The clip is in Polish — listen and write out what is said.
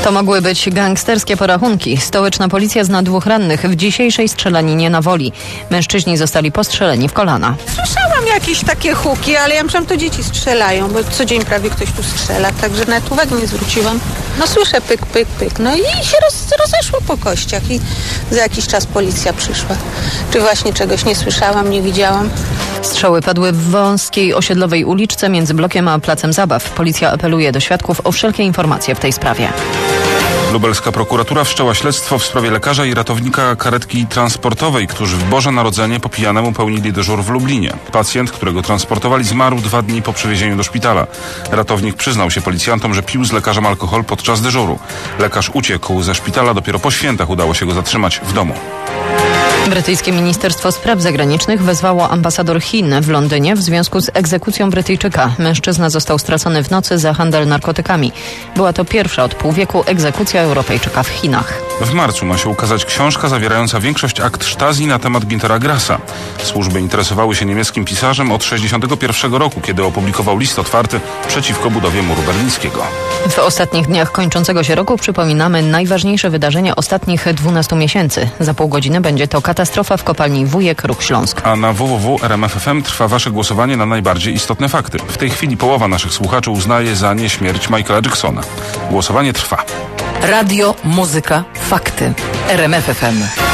To mogły być gangsterskie porachunki. Stołeczna policja zna 2 rannych w dzisiejszej strzelaninie na Woli. Mężczyźni zostali postrzeleni w kolana. Słyszałam jakieś takie huki, ale ja myślałam, to dzieci strzelają, bo co dzień prawie ktoś tu strzela, także nawet uwagi nie zwróciłam. No słyszę pyk, pyk, pyk, no i się rozeszło po kościach i za jakiś czas policja przyszła. Czy właśnie czegoś nie słyszałam, nie widziałam? Strzały padły w wąskiej osiedlowej uliczce między blokiem a placem zabaw. Policja apeluje do świadków o wszelkie informacje w tej sprawie. Lubelska prokuratura wszczęła śledztwo w sprawie lekarza i ratownika karetki transportowej, którzy w Boże Narodzenie po pijanemu pełnili dyżur w Lublinie. Pacjent, którego transportowali, zmarł 2 dni po przywiezieniu do szpitala. Ratownik przyznał się policjantom, że pił z lekarzem alkohol podczas dyżuru. Lekarz uciekł ze szpitala, dopiero po świętach udało się go zatrzymać w domu. Brytyjskie Ministerstwo Spraw Zagranicznych wezwało ambasador Chin w Londynie w związku z egzekucją Brytyjczyka. Mężczyzna został stracony w nocy za handel narkotykami. Była to pierwsza od pół wieku egzekucja Europejczyka w Chinach. W marcu ma się ukazać książka zawierająca większość akt Stasi na temat Güntera Grassa. Służby interesowały się niemieckim pisarzem od 1961 roku, kiedy opublikował list otwarty przeciwko budowie muru berlińskiego. W ostatnich dniach kończącego się roku przypominamy najważniejsze wydarzenie ostatnich 12 miesięcy. Za pół godziny będzie to katastrofa w kopalni Wujek, Ruch Śląsk. A na www.rmf.fm trwa wasze głosowanie na najbardziej istotne fakty. W tej chwili połowa naszych słuchaczy uznaje za nieśmierć Michaela Jacksona. Głosowanie trwa. Radio, muzyka, fakty. RMF FM.